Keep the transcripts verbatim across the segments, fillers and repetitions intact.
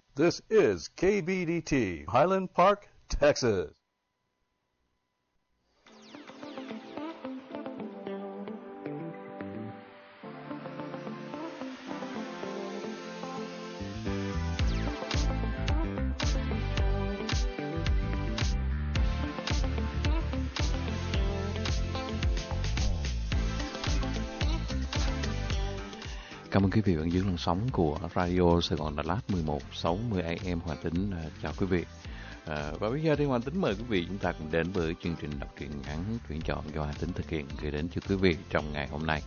This is K B D T, Highland Park, Texas. Cảm ơn quý vị vẫn giữ làn sóng của Radio Sài Gòn Đà Lạt mười một sáu mươi A M. Hoàng Tính uh, chào quý vị. Uh, và bây giờ thì Hoàng Tính mời quý vị chúng ta cùng đến với chương trình đọc truyện ngắn tuyển chọn do Hoàng Tính thực hiện gửi đến cho quý vị trong ngày hôm nay.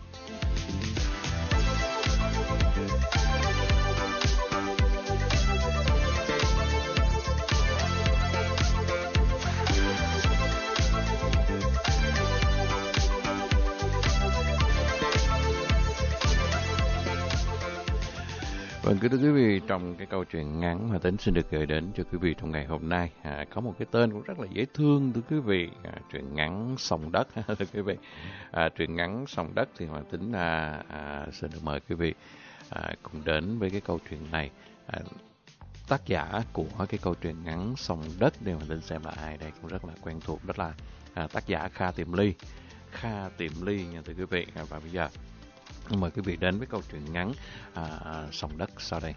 Vâng, kính thưa quý vị, trong cái câu chuyện ngắn mà Tính xin được gửi đến cho quý vị trong ngày hôm nay, à, có một cái tên cũng rất là dễ thương thưa quý vị, à, truyện ngắn Sông Đất thưa quý vị. À, truyện ngắn Sông Đất thì Hoàng Tính à, à, xin được mời quý vị à, cùng đến với cái câu chuyện này. À, tác giả của cái câu chuyện ngắn Sông Đất để Hoàng Tính xem là ai đây, cũng rất là quen thuộc, đó là à, tác giả Kha Tiệm Ly. Kha Tiệm Ly nha thưa quý vị. À, và bây giờ mời quý vị đến với câu chuyện ngắn à, Sông Đất sau đây.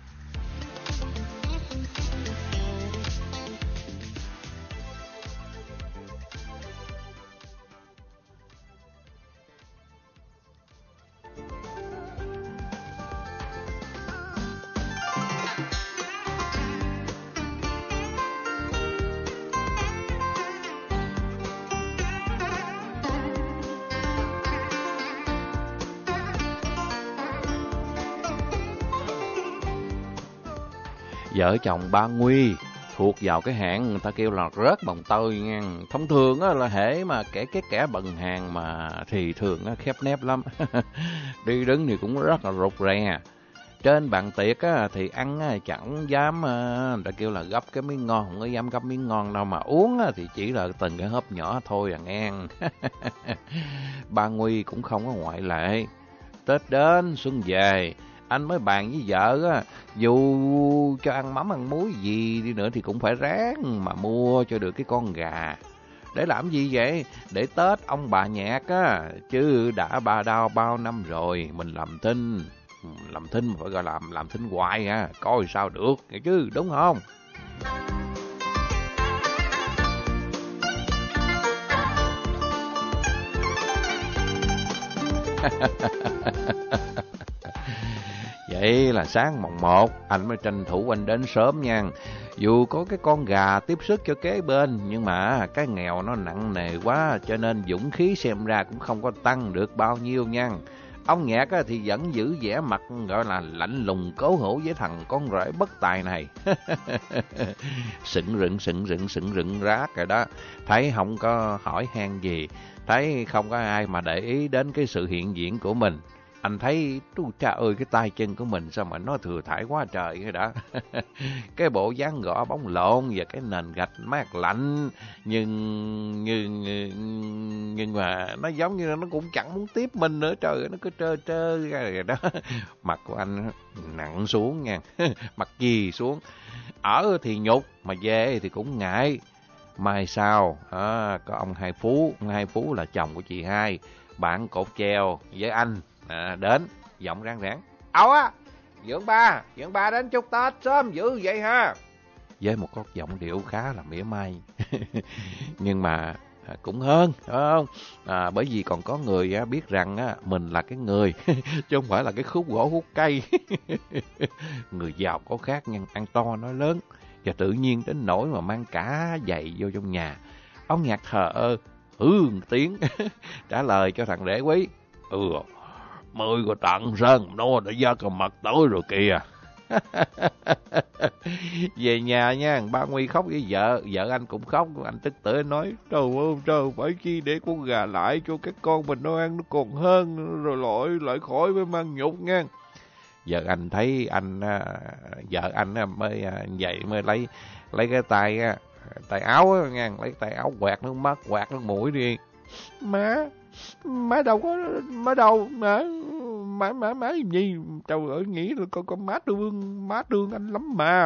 Vợ chồng ba Nguy thuộc vào cái hạng người ta kêu là rớt bồng tơi nha. Thông thường á, là hễ mà kẻ cái kẻ bần hàng mà thì thường á, khép nép lắm. Đi đứng thì cũng rất là rụt rè. Trên bàn tiệc á, thì ăn á, chẳng dám người ta kêu là gấp cái miếng ngon, không có dám gấp miếng ngon đâu, mà uống á, thì chỉ là từng cái hớp nhỏ thôi à nghe. Ba Nguy cũng không có ngoại lệ. Tết đến xuân về, anh mới bàn với vợ á, dù cho ăn mắm ăn muối gì đi nữa thì cũng phải ráng mà mua cho được cái con gà. Để làm gì vậy? Để Tết ông bà nhạc á, chứ đã ba đau bao năm rồi, mình làm thinh, làm thinh mà phải gọi làm làm thinh hoài à, coi sao được, nghe chứ, đúng không? Vậy là sáng mồng một, anh mới tranh thủ anh đến sớm nha. Dù có cái con gà tiếp sức cho kế bên, nhưng mà cái nghèo nó nặng nề quá, cho nên dũng khí xem ra cũng không có tăng được bao nhiêu nha. Ông Nhạc thì vẫn giữ vẻ mặt gọi là lạnh lùng cố hữu với thằng con rể bất tài này. Sững rựng, sững rựng, sững rựng rác rồi đó. Thấy không có hỏi han gì, thấy không có ai mà để ý đến cái sự hiện diện của mình. Anh thấy, tu cha ơi, cái tay chân của mình sao mà nó thừa thải quá trời vậy đó. Cái bộ dáng gõ bóng lộn và cái nền gạch mát lạnh, nhưng nhưng nhưng mà nó giống như nó cũng chẳng muốn tiếp mình nữa, trời, nó cứ trơ trơ ra rồi đó. Mặt của anh nặng xuống nha, mặt gì xuống. Ở thì nhục, mà về thì cũng ngại. Mai sau, à, có ông Hai Phú, ông Hai Phú là chồng của chị Hai, bạn cột treo với anh. À, đến, giọng rang rãng. Ảo á, Dưỡng ba, Dưỡng ba đến chúc Tết sớm dữ vậy ha. Với một cái giọng điệu khá là mỉa mai. Nhưng mà à, cũng hơn, phải không? À, bởi vì còn có người á, biết rằng á, mình là cái người, chứ không phải là cái khúc gỗ hút cây. Người giàu có khác nha, ăn to nói lớn. Và tự nhiên đến nỗi mà mang cả giày vô trong nhà. Ông Nhạc thờ ơ, hừ một tiếng, trả lời cho thằng rể quý. Ừ, mười個tặng sơn nó đã ra cầm mặt tối rồi kìa. Về nhà nha, ba Nguy khóc với vợ, vợ anh cũng khóc, anh tức tưởi nói, trời ơi trời, phải chi để con gà lại cho các con mình nó ăn nó còn hơn, rồi lội lại khỏi mới mang nhục nha. Vợ anh thấy anh, vợ anh mới vậy mới lấy lấy cái tay tay áo nha, lấy tay áo quẹt nước mắt, quẹt nước mũi đi. Má, má đâu có, má đâu, má, má, má, má gì, trời ơi, nghĩ là con, con má thương, má thương anh lắm mà.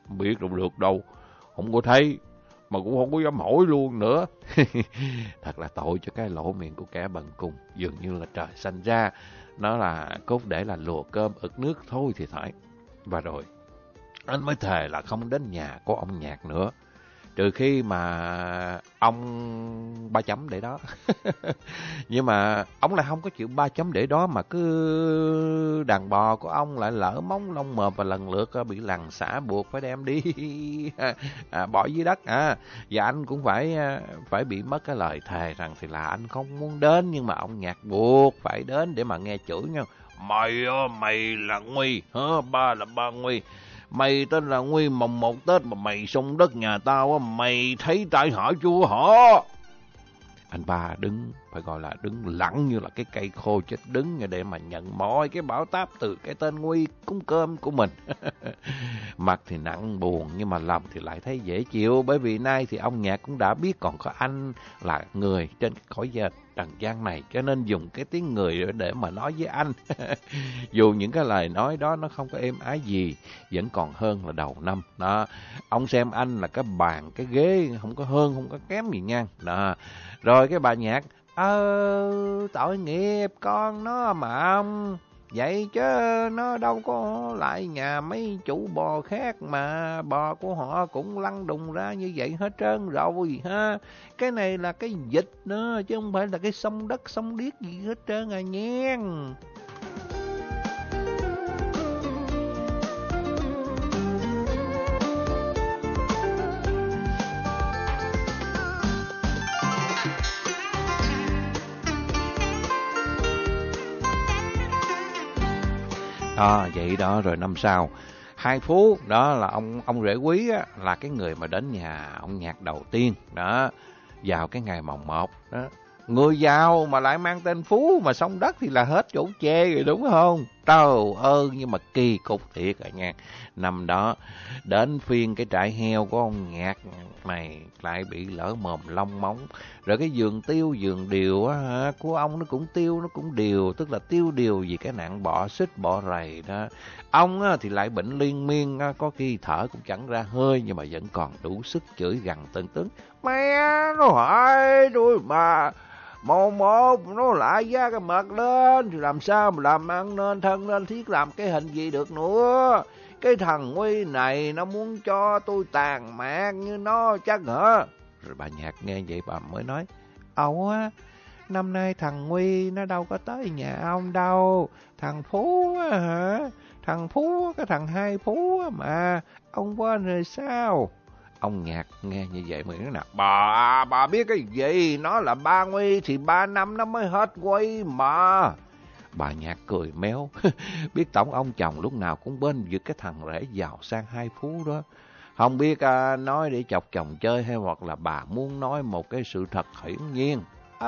Không biết đâu được đâu, không có thấy, mà cũng không có dám hỏi luôn nữa. Thật là tội cho cái lỗ miệng của kẻ bần cùng, dường như là trời sanh ra, nó là cốt để là lùa cơm ực nước thôi thì phải. Và rồi, anh mới thề là không đến nhà của ông Nhạc nữa, trừ khi mà ông ba chấm để đó. Nhưng mà ông lại không có chịu ba chấm để đó, mà cứ đàn bò của ông lại lỡ móng lông mồm và lần lượt bị làng xã buộc phải đem đi à, bỏ dưới đất. À, và anh cũng phải phải bị mất cái lời thề rằng thì là anh không muốn đến, nhưng mà ông Nhạc buộc phải đến để mà nghe chửi nhau. Mày mày là Nguy, hả? Ba là ba Nguy. Mày tên là Nguy, mồng một Tết mà mày xông đất nhà tao á, mày thấy tại hả chưa hả? Anh ba đứng, phải gọi là đứng lặng như là cái cây khô chết đứng để mà nhận mọi cái bão táp từ cái tên Nguy cúng cơm của mình. Mặt thì nặng buồn, nhưng mà lòng thì lại thấy dễ chịu, bởi vì nay thì ông Nhạc cũng đã biết còn có anh là người trên cái cõi trần gian này, cho nên dùng cái tiếng người để mà nói với anh. Dù những cái lời nói đó nó không có êm ái gì, vẫn còn hơn là đầu năm. Đó, ông xem anh là cái bàn, cái ghế, không có hơn, không có kém gì nha. Đó. Rồi cái bà Nhạc, ơ, tội nghiệp con nó mà ông, vậy chứ nó đâu có lại nhà mấy chủ bò khác mà bò của họ cũng lăn đùng ra như vậy hết trơn rồi ha. Cái này là cái dịch nữa, chứ không phải là cái sông đất, sông điếc gì hết trơn à nha. À, vậy đó, rồi năm sau, Hai Phú, đó là ông ông rể Quý á, là cái người mà đến nhà ông Nhạc đầu tiên, đó, vào cái ngày mồng một, đó. Người giàu mà lại mang tên Phú mà xông đất thì là hết chỗ chê rồi đúng không? Trời ơi, nhưng mà kỳ cục thiệt à nha. Năm đó, đến phiên cái trại heo của ông Nhạc này lại bị lỡ mồm lông móng. Rồi cái vườn tiêu, vườn điều á, của ông nó cũng tiêu, nó cũng điều, tức là tiêu điều vì cái nạn bọ xích, bọ rầy đó. Ông á, thì lại bệnh liên miên, á, có khi thở cũng chẳng ra hơi, nhưng mà vẫn còn đủ sức chửi gằn từng tướng. Mẹ nó hỏi tôi mà một một nó lại giá cái mặt lên thì làm sao mà làm ăn nên thân nên thiết làm cái hình gì được nữa. Cái thằng Nguy này nó muốn cho tôi tàn mạng như nó chắc hả? Rồi bà Nhạc nghe vậy bà mới nói, ẩu á, năm nay thằng Nguy nó đâu có tới nhà ông đâu. Thằng Phú á hả? Thằng Phú, cái thằng Hai Phú á mà, ông quên rồi sao? Ông Nhạc nghe như vậy mới nói, bà, bà biết cái gì? Nó là ba Nguy thì ba năm nó mới hết Nguy mà. Bà Nhạc cười méo, biết tổng ông chồng lúc nào cũng bên vực cái thằng rể giàu sang Hai Phú đó. Không biết à, nói để chọc chồng chơi hay hoặc là bà muốn nói một cái sự thật hiển nhiên.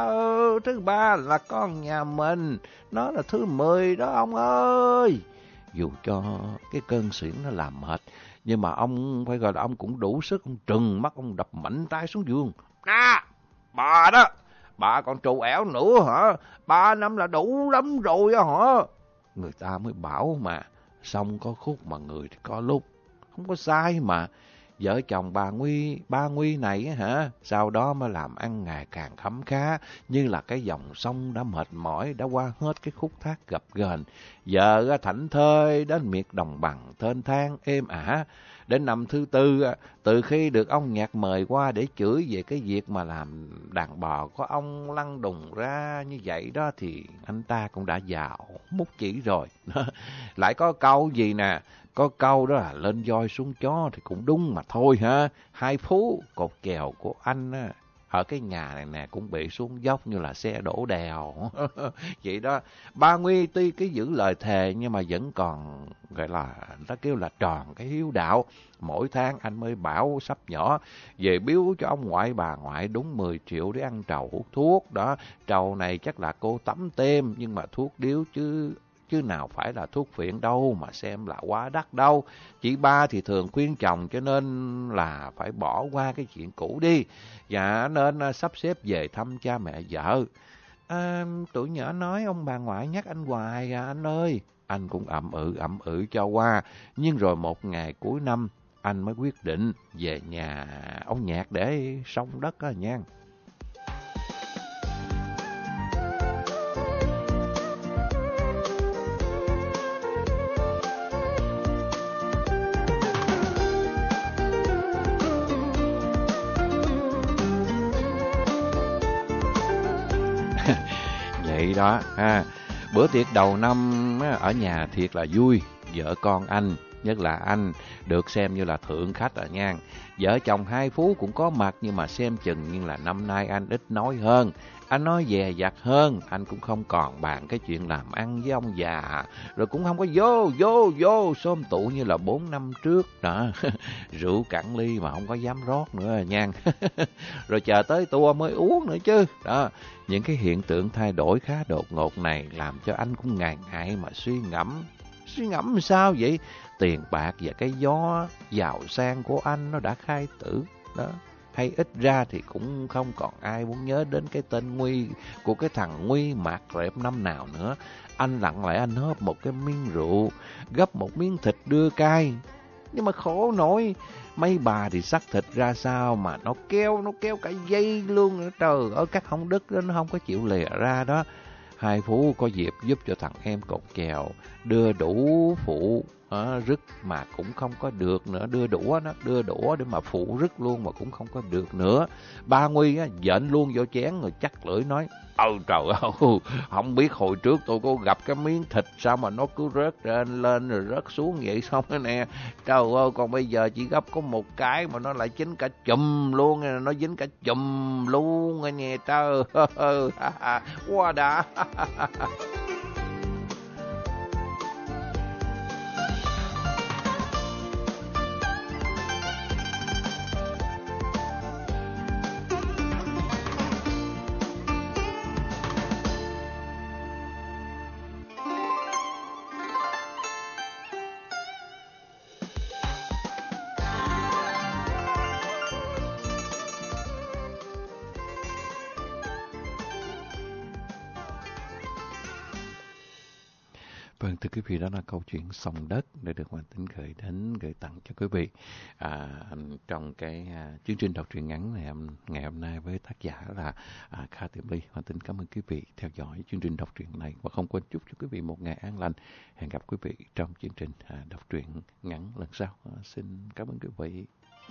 Ờ, thứ ba là con nhà mình, nó là thứ mười đó ông ơi. Dù cho cái cơn suyễn nó làm mệt, nhưng mà ông phải gọi là ông cũng đủ sức, ông trừng mắt, ông đập mạnh tay xuống giường. À, bà đó, bà còn trù ẻo nữa hả? Ba năm là đủ lắm rồi á hả? Người ta mới bảo mà, xong có khúc mà người thì có lúc, không có sai mà. Vợ chồng bà Nguy, ba Nguy này á hả, sau đó mới làm ăn ngày càng khấm khá, như là cái dòng sông đã mệt mỏi, đã qua hết cái khúc thác gập ghềnh. Giờ thảnh thơi đến miệt đồng bằng, thênh thang, êm ả. Đến năm thứ tư, từ khi được ông Nhạc mời qua để chửi về cái việc mà làm đàn bò có ông lăn đùng ra như vậy đó, thì anh ta cũng đã giàu mút chỉ rồi. Lại có câu gì nè, có câu đó là lên voi xuống chó thì cũng đúng mà thôi ha. Hai Phú, cột chèo của anh á, ở cái nhà này nè cũng bị xuống dốc như là xe đổ đèo. Vậy đó, ba Nguy tuy cái giữ lời thề nhưng mà vẫn còn gọi là, nó kêu là tròn cái hiếu đạo. Mỗi tháng anh mới bảo sắp nhỏ về biếu cho ông ngoại bà ngoại đúng mười triệu để ăn trầu hút thuốc đó. Trầu này chắc là cô tắm tem, nhưng mà thuốc điếu chứ chứ nào phải là thuốc phiện đâu mà xem là quá đắt đâu. Chị ba thì thường khuyên chồng cho nên là phải bỏ qua cái chuyện cũ đi, và nên sắp xếp về thăm cha mẹ vợ. À, tụi nhỏ nói ông bà ngoại nhắc anh hoài à anh ơi. Anh cũng ậm ừ ậm ừ cho qua. Nhưng rồi một ngày cuối năm, anh mới quyết định về nhà ông Nhạc để xong đất á nha. Vậy đó ha. Bữa tiệc đầu năm ở nhà thiệt là vui. Vợ con anh, nhất là anh, được xem như là thượng khách rồi nha. Vợ chồng hai Phú cũng có mặt, nhưng mà xem chừng như là năm nay anh ít nói hơn. Anh nói dè dặt hơn, anh cũng không còn bàn cái chuyện làm ăn với ông già. Rồi cũng không có vô, vô, vô, xôm tụ như là bốn năm trước đó. Rượu cạn ly mà không có dám rót nữa nha. Rồi chờ tới tua mới uống nữa chứ. Đó, những cái hiện tượng thay đổi khá đột ngột này làm cho anh cũng ngại ngại mà suy ngẫm. Suy ngẫm sao vậy? Tiền bạc và cái gió giàu sang của anh nó đã khai tử đó. Hay ít ra thì cũng không còn ai muốn nhớ đến cái tên Nguy của cái thằng Nguy mạt rệp năm nào nữa. Anh lặng lại anh hớp một cái miếng rượu, gấp một miếng thịt đưa cay. Nhưng mà khổ nổi, mấy bà thì xắt thịt ra sao mà nó kéo, nó kéo cả dây luôn nữa. Trời ơi, các hông đứt đó, nó không có chịu lìa ra đó. Hai Phú có dịp giúp cho thằng em cột chèo, đưa đủ phụ à, rứt mà cũng không có được nữa, đưa đũa nó, đưa đũa để mà phụ rứt luôn mà cũng không có được nữa. Ba Nguy á, dện luôn vô chén rồi chắc lưỡi nói, ôi trời ơi, không biết hồi trước tôi có gặp cái miếng thịt sao mà nó cứ rớt lên lên rồi rớt xuống vậy xong đó nè. Trời ơi, còn bây giờ chỉ gấp có một cái mà nó lại dính cả chùm luôn, nó dính cả chùm luôn nghe trời ơi, quá đã. Vâng, thưa quý vị, đó là câu chuyện Sông Đất để được Hoàng Tính gửi đến, gửi tặng cho quý vị à, trong cái à, chương trình đọc truyện ngắn này ngày hôm nay với tác giả là à, Kha Tiệm Ly. Hoàng Tính cảm ơn quý vị theo dõi chương trình đọc truyện này và không quên chúc cho quý vị một ngày an lành. Hẹn gặp quý vị trong chương trình à, đọc truyện ngắn lần sau. À, xin cảm ơn quý vị.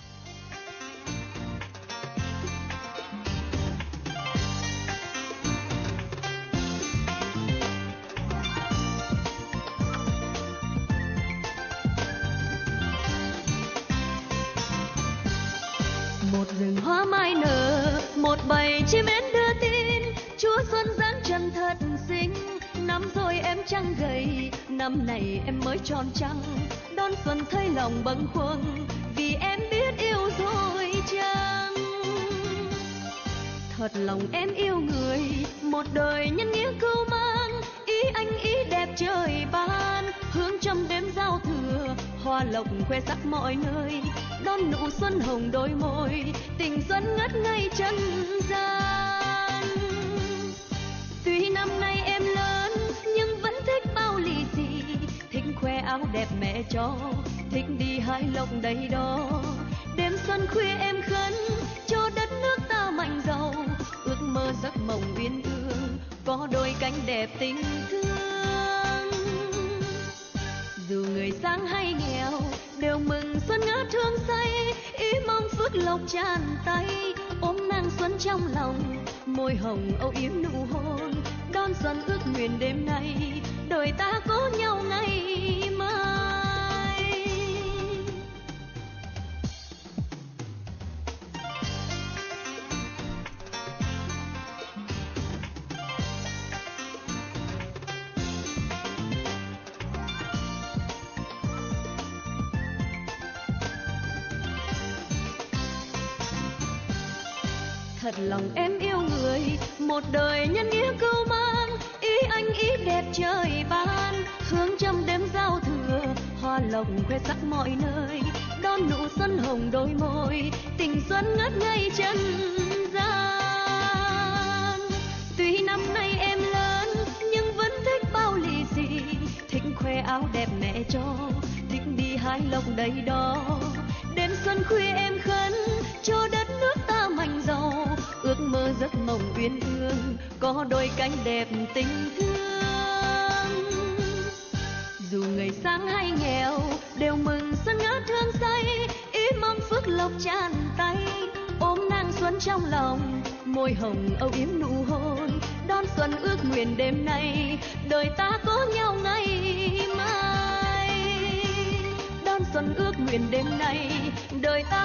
Một rừng hoa mai nở, một bầy chim én đưa tin, Chúa xuân dáng chân thật xinh. Năm rồi em trăng gầy, năm này em mới tròn trăng, đón xuân thấy lòng bâng khuâng, vì em biết yêu rồi chăng. Thật lòng em yêu người, một đời nhân nghĩa cưu mang, ý anh ý đẹp trời ban, hương trong đêm giao thừa, hoa lộc khoe sắc mọi nơi, đón nụ xuân hồng đôi môi, tình xuân ngất ngây chân gian. Tuy năm nay em lớn nhưng vẫn thích bao lì xì, thích khoe áo đẹp mẹ cho, thích đi hái lộc đầy đó. Đêm xuân khuya em khấn cho đất nước ta mạnh giàu, ước mơ giấc mộng uyên ương, có đôi cánh đẹp tình thương. Dù người sang hay nghèo đều mừng xuân ngát hương say, ý mong phước lộc tràn tay, ôm nàng xuân trong lòng, môi hồng âu yếm nụ hôn, đón xuân ước nguyện đêm nay, đời ta có nhau ngày mai. Thật lòng em yêu người, một đời nhân nghĩa cưu mang, ý anh ý đẹp trời ban, hương trong đêm giao thừa, hoa lộc khoe sắc mọi nơi, đón nụ xuân hồng đôi môi, tình xuân ngất ngây chân gian. Tuy năm nay em lớn nhưng vẫn thích bao lì xì, thích khoe áo đẹp mẹ cho, thích đi hái lộc đầy đó. xuân khuya em khấn cho đất nước ta mạnh giàu, ước mơ giấc mộng uyên ương có đôi cánh đẹp tình thương. Dù ngày sáng hay nghèo đều mừng xuân ngát hương say, ý mong phước lộc tràn tay, ôm nắng xuân trong lòng, môi hồng âu yếm nụ hôn, đón xuân ước nguyện đêm nay đời ta có nhau ngày mai. Đón xuân ước nguyện đêm nay đời ta